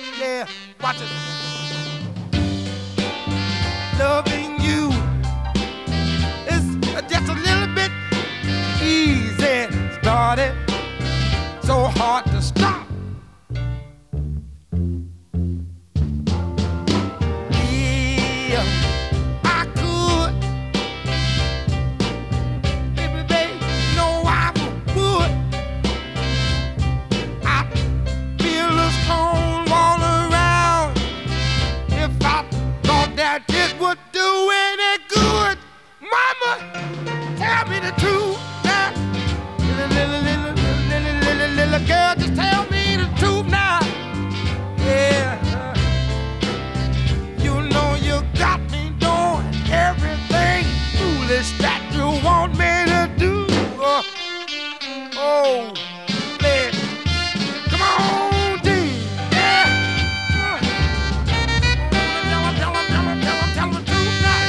Yeah, watch it. Loving you is just a little bit easy. Started so hard to stop. Yeah, I could, baby, baby, no, I would. I feel the stone all around if I thought that it would do any good. Mama, tell me the truth now. Little girl, just tell me the truth now. Yeah, you know you got me doing everything foolish that you want me to do. Oh, man. Come on, Dean. Yeah. Tell him the truth now.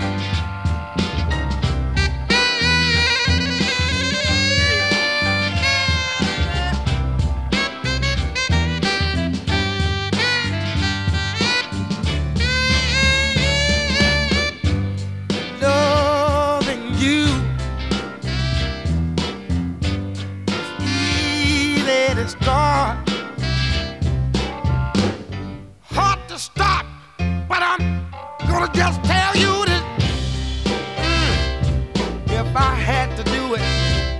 Loving you easy to start, hard to stop, but I'm gonna just tell you this. If I had to do it,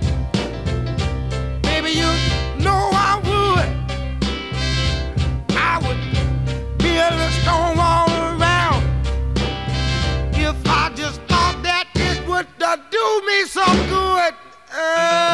baby, you know I would. I would build a stone all around if I just thought that it would do me some good.